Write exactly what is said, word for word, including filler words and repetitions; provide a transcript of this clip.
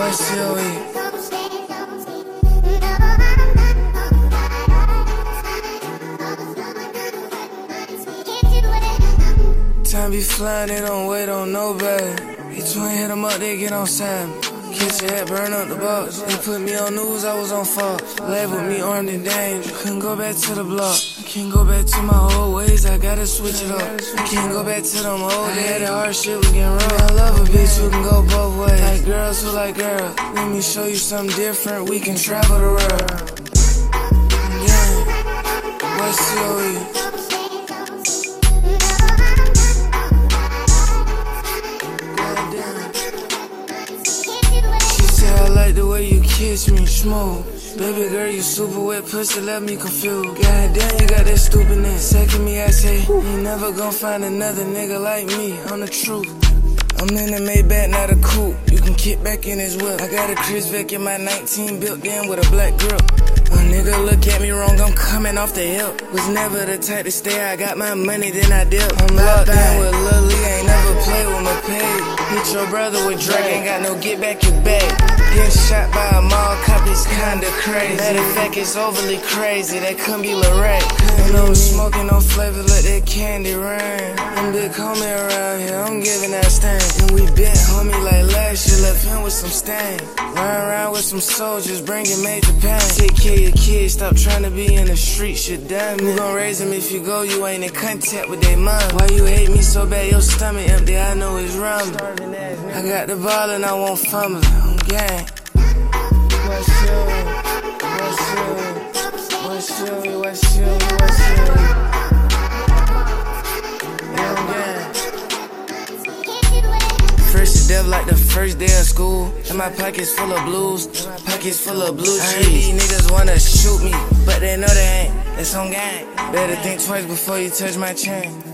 What's C O E? Time be flying, they don't wait on nobody. Each one hit them up, they get on side. Catch your head, burn up the box. They put me on news, I was on Fox. Labeled me armed and dangerous. Couldn't go back to the block. I can't go back to my old ways, I gotta switch it up. I can't go back to them old days. That hard shit, we can roll. I love a bitch who can go both ways. Like girls who like girls. Let me show you something different, we can travel the world. Yeah, what's C O E? I like the way you kiss me, smooth. Baby girl, you super wet pussy, left me confused. Goddamn, you got that stupidness. Second me, I say, you ain't never gon' find another nigga like me, I'm the truth. I'm in the Maybach, not a coupe. You can kick back in his whip. I got a Chris Vick in my nineteen built in with a black grip. A nigga look at me wrong, I'm coming off the hip. Was never the type to stay, I got my money, then I dip. I'm locked in with Lil Lee, ain't never played with my pay. Hit your brother with Drake, ain't got no get back your bag. Getting shot by a mall cop is kinda crazy. Matter of fact, it's overly crazy, that couldn't be Lorraine. And I'm smoking no flavor, let that candy rain. I'm big homie around here, I'm giving that stain. And we bent homie like last year, left him with some stain. Run around with some soldiers, bringing major pain. Take care of your kids, stop trying to be in the street, shit done. Who gon' raise them if you go, you ain't in contact with they mom. Why you hate me so bad, your stomach empty, I know it's rumbling. I got the ball and I won't fumble, I'm gang. What's your, what's your, what's your, what's your, what's your, I'm gang. Fresh to death like the first day of school. And my pockets full of blues, pockets full of blue cheese. These niggas wanna shoot me, but they know they ain't. It's on gang. Better think twice before you touch my chain.